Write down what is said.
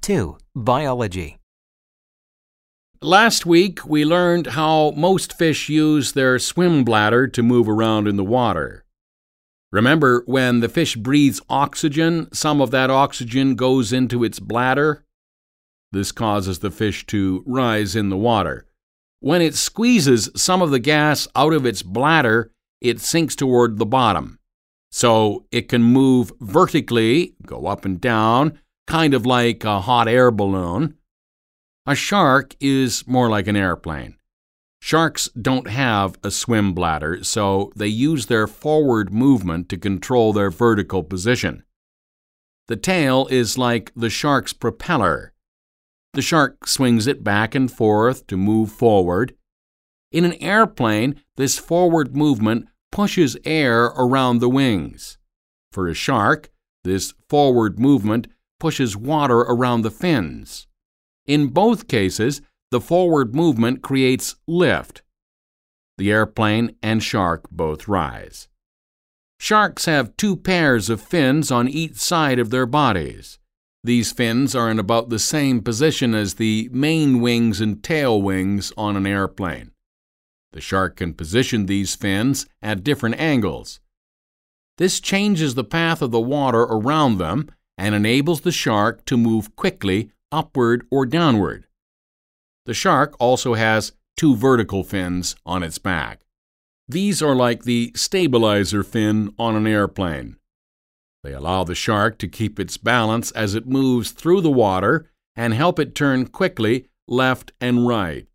2. Biology. Last week, we learned how most fish use their swim bladder to move around in the water. Remember, when the fish breathes oxygen, some of that oxygen goes into its bladder? This causes the fish to rise in the water. When it squeezes some of the gas out of its bladder, it sinks toward the bottom. So it can move vertically, go up and down, kind of like a hot air balloon. A shark is more like an airplane. Sharks don't have a swim bladder, so they use their forward movement to control their vertical position. The tail is like the shark's propeller. The shark swings it back and forth to move forward. In an airplane, this forward movement pushes air around the wings. For a shark, this forward movement pushes water around the fins. In both cases, the forward movement creates lift. The airplane and shark both rise. Sharks have 2 pairs of fins on each side of their bodies. These fins are in about the same position as the main wings and tail wings on an airplane. The shark can position these fins at different angles. This changes the path of the water around them and enables the shark to move quickly upward or downward. The shark also has 2 vertical fins on its back. These are like the stabilizer fin on an airplane. They allow the shark to keep its balance as it moves through the water and help it turn quickly left and right.